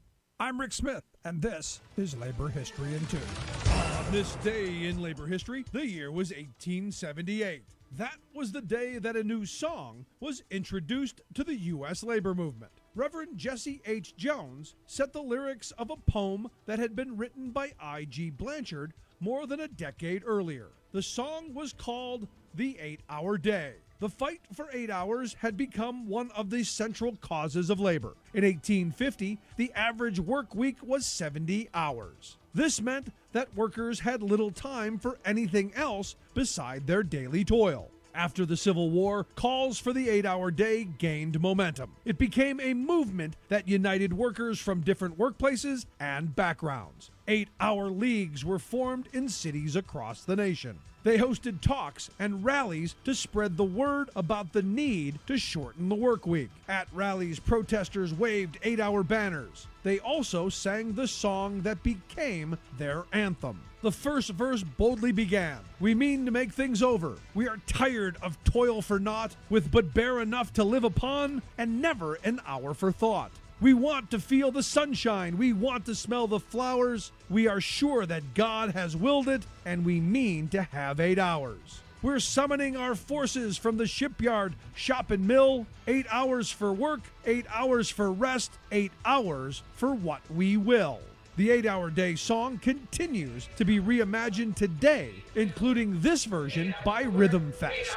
I'm Rick Smith, and this is Labor History in Two. On this day in labor history, the year was eighteen seventy-eight. That was the day that a new song was introduced to the U S labor movement. Reverend Jesse H. Jones set the lyrics of a poem that had been written by I G Blanchard more than a decade earlier. The song was called The Eight-Hour Day. The fight for eight hours had become one of the central causes of labor. In eighteen fifty, the average work week was seventy hours. This meant that workers had little time for anything else beside their daily toil. After the Civil War, calls for the eight-hour day gained momentum. It became a movement that united workers from different workplaces and backgrounds. Eight-hour leagues were formed in cities across the nation. They hosted talks and rallies to spread the word about the need to shorten the work week. At rallies, protesters waved eight-hour banners. They also sang the song that became their anthem. The first verse boldly began. We mean to make things over. We are tired of toil for naught, with but bare enough to live upon, and never an hour for thought. We want to feel the sunshine. We want to smell the flowers. We are sure that God has willed it, and we mean to have eight hours. We're summoning our forces from the shipyard, shop and mill. Eight hours for work, eight hours for rest, eight hours for what we will. The eight-hour day song continues to be reimagined today, including this version by Rhythm Fest.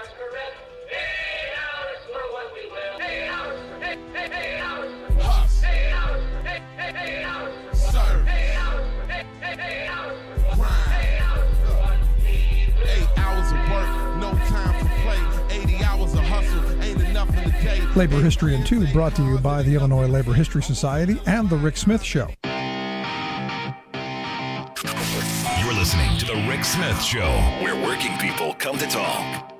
Labor History in Two, brought to you by the Illinois Labor History Society and The Rick Smith Show. You're listening to The Rick Smith Show, where working people come to talk.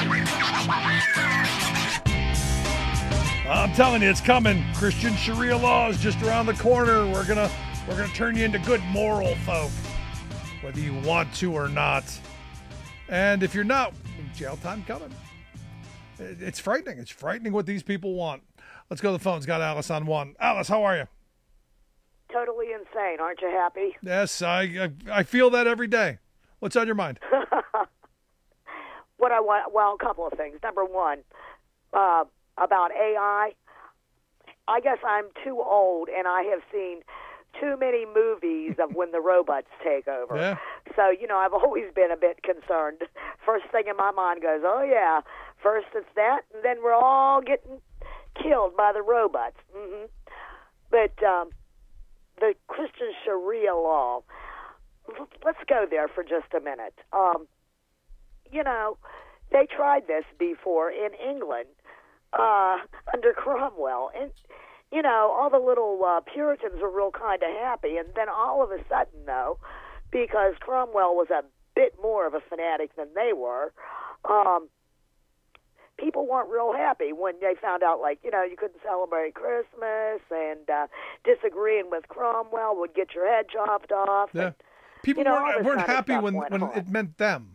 I'm telling you, it's coming. Christian Sharia law is just around the corner. We're gonna we're gonna turn you into good moral folk, whether you want to or not. And if you're not, jail time coming. It's frightening. It's frightening what these people want. Let's go to the phones. Got Alice on one. Alice, how are you? Totally insane. Aren't you happy? Yes, I I, I feel that every day. What's on your mind? What I want, well, a couple of things. Number one, uh, about A I. I guess I'm too old, and I have seen too many movies of when the robots take over. Yeah. So, you know, I've always been a bit concerned. First thing in my mind goes, oh, yeah, first it's that, and then we're all getting killed by the robots. Mm-hmm. But um, the Christian Sharia law, let's go there for just a minute. Um, you know, they tried this before in England uh, under Cromwell, and you know, all the little uh, Puritans were real kind of happy, and then all of a sudden, though, because Cromwell was a bit more of a fanatic than they were, um, people weren't real happy when they found out, like, you know, you couldn't celebrate Christmas, and uh, disagreeing with Cromwell would get your head chopped off. Yeah. And, People you know, weren't, weren't happy when, when on. it meant them.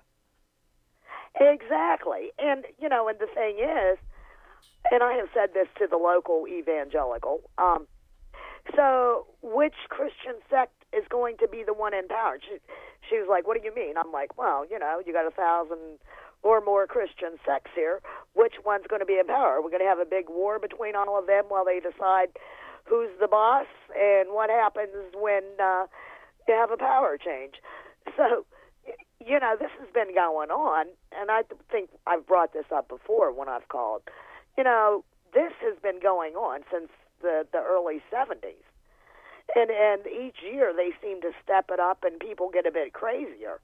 Exactly. And, you know, and the thing is, and I have said this to the local evangelical, um, so which Christian sect is going to be the one in power? She, she was like, what do you mean? I'm like, well, you know, you got a thousand or more Christian sects here. Which one's going to be in power? We're going to have a big war between all of them while they decide who's the boss and what happens when uh, you have a power change. So, you know, this has been going on, and I think I've brought this up before when I've called. You know, this has been going on since the, the early seventies. And and each year they seem to step it up and people get a bit crazier.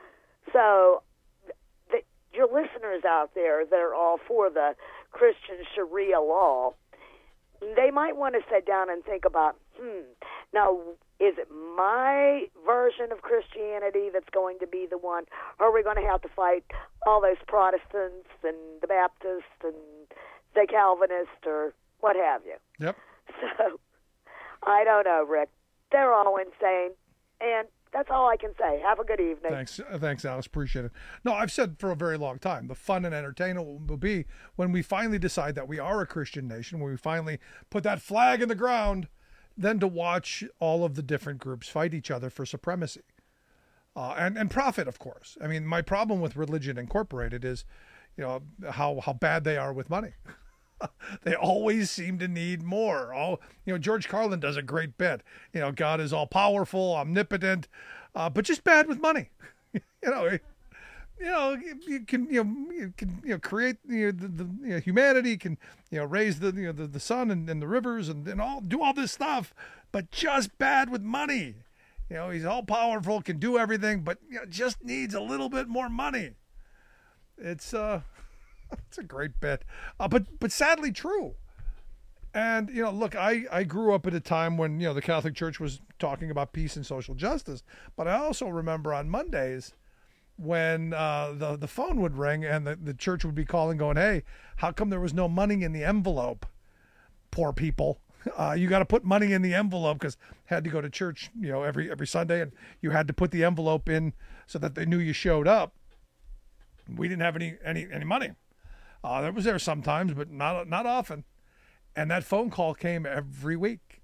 So the, your listeners out there that are all for the Christian Sharia law, they might want to sit down and think about, hmm, now, is it my version of Christianity that's going to be the one, or are we going to have to fight all those Protestants and the Baptists and the Calvinists or what have you? Yep. So, I don't know, Rick. They're all insane, and that's all I can say. Have a good evening. Thanks, uh, thanks, Alice. Appreciate it. No, I've said for a very long time, the fun and entertainment will, will be when we finally decide that we are a Christian nation, when we finally put that flag in the ground, then to watch all of the different groups fight each other for supremacy. Uh, and, and profit, of course. I mean, my problem with Religion Incorporated is, you know, how, how bad they are with money. They always seem to need more. All, you know, George Carlin does a great bit. You know, God is all powerful, omnipotent, uh, but just bad with money. you know, you know, you can you know you can you know create you know, the, the you know, humanity can you know raise the you know the, the sun and, and the rivers and, and all do all this stuff, but just bad with money. You know, he's all powerful, can do everything, but you know, just needs a little bit more money. It's uh. It's a great bit, uh, but but sadly true. And you know, look, I, I grew up at a time when you know the Catholic Church was talking about peace and social justice. But I also remember on Mondays when uh, the the phone would ring and the, the church would be calling, going, "Hey, how come there was no money in the envelope? Poor people, uh, you got to put money in the envelope because had to go to church, you know, every every Sunday, and you had to put the envelope in so that they knew you showed up. We didn't have any any any money." Uh, that was there sometimes, but not not often. And that phone call came every week.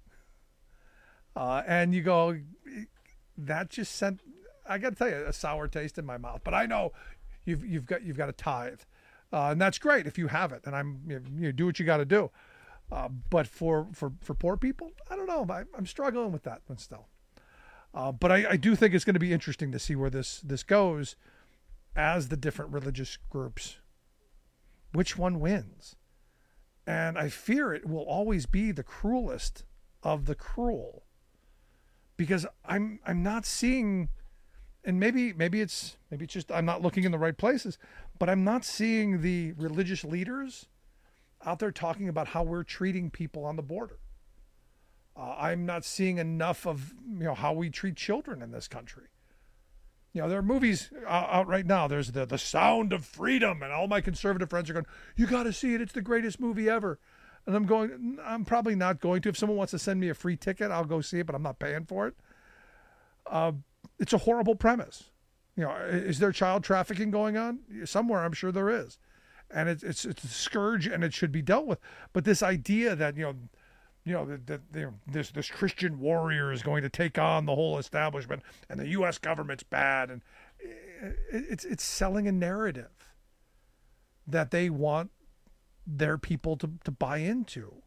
Uh, and you go, that just sent, I got to tell you, a sour taste in my mouth. But I know you've you've got you've got a tithe, uh, and that's great if you have it. And I'm you, you do what you got to do. Uh, but for, for, for poor people, I don't know. I, I'm struggling with that one still. Uh, but I, I do think it's going to be interesting to see where this this goes, as the different religious groups. Which one wins? And I fear it will always be the cruelest of the cruel, because I'm I'm not seeing, and maybe maybe it's maybe it's just I'm not looking in the right places, but I'm not seeing the religious leaders out there talking about how we're treating people on the border. Uh, I'm not seeing enough of you know how we treat children in this country. You know, there are movies out right now. There's the the Sound of Freedom, and all my conservative friends are going, "You got to see it. It's the greatest movie ever." And I'm going, I'm probably not going to. If someone wants to send me a free ticket, I'll go see it, but I'm not paying for it. Uh, it's a horrible premise. You know, is there child trafficking going on somewhere? I'm sure there is, and it's it's it's a scourge, and it should be dealt with. But this idea that you know. You know, that, that you know, this this Christian warrior is going to take on the whole establishment, and the U S government's bad, and it, it's it's selling a narrative that they want their people to, to buy into,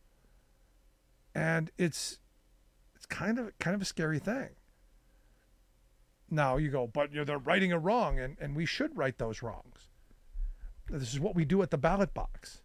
and it's it's kind of kind of a scary thing. Now you go, but you know, they're righting a wrong, and, and we should right those wrongs. This is what we do at the ballot box.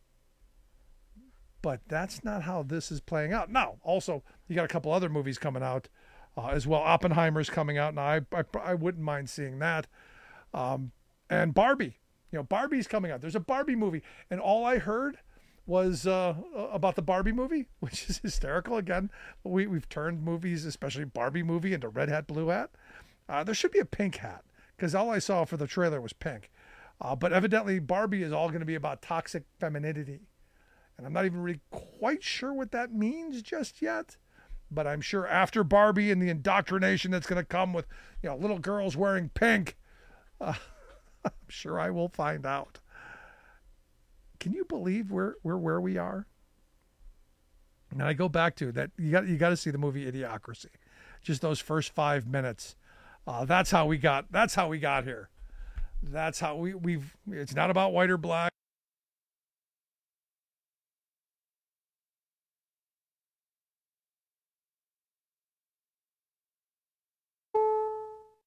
But that's not how this is playing out. Now, also, you got a couple other movies coming out uh, as well. Oppenheimer's coming out, and I, I I wouldn't mind seeing that. Um, and Barbie, you know, Barbie's coming out. There's a Barbie movie, and all I heard was uh, about the Barbie movie, which is hysterical. Again, we we've turned movies, especially Barbie movie, into red hat, blue hat. Uh, there should be a pink hat, because all I saw for the trailer was pink. Uh, but evidently Barbie is all going to be about toxic femininity. And I'm not even really quite sure what that means just yet. But I'm sure after Barbie and the indoctrination that's going to come with, you know, little girls wearing pink, uh, I'm sure I will find out. Can you believe we're, we're where we are? And I go back to that. You got you got to see the movie Idiocracy. Just those first five minutes. Uh, that's how we got. That's how we got here. That's how we we've. It's not about white or black.